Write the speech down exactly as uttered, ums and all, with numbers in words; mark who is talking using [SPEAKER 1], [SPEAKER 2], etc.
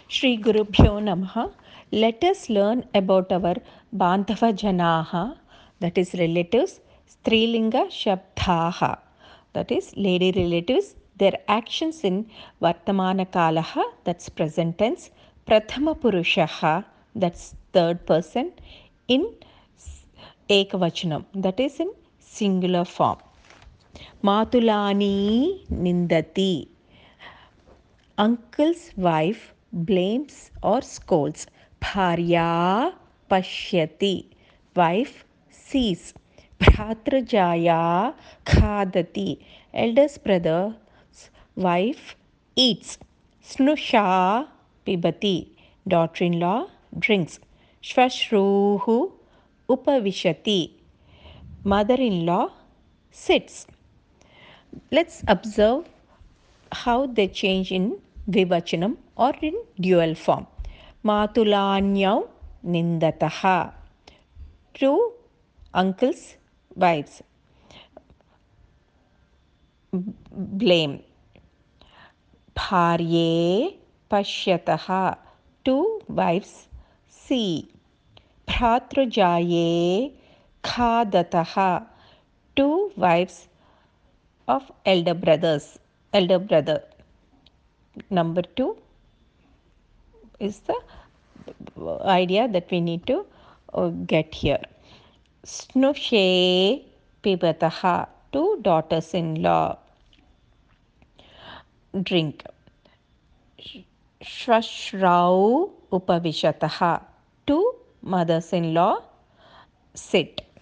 [SPEAKER 1] Shri Gurubhyo Namaha. Let us learn about our Bandhava Janaha, that is relatives, Strilinga Shabdaha, that is lady relatives, their actions in Vartamana Kalaha, that's present tense, Prathama Purushaha, that's third person, in Ekavachanam, that is in singular form. Matulani Nindati. Uncle's wife blames or scolds. Bharya pashyati. Wife sees. Bhratrajaya khadati. Eldest brother's wife eats. Snusha pibati. Daughter-in-law drinks. Shvashruhu upavishati. Mother-in-law sits. Let's observe how they change in Vivachanam or in dual form. Matulanyau nindataha. Two uncles' wives blame. Bharye pashyataha. Two wives see. Bhratrajaye khadataha. Two wives of elder brothers, elder brother. Number two is the idea that we need to uh, get here. Snushe pibataha, two daughters-in-law drink. Shvashrau upavishataha, two mothers-in-law sit.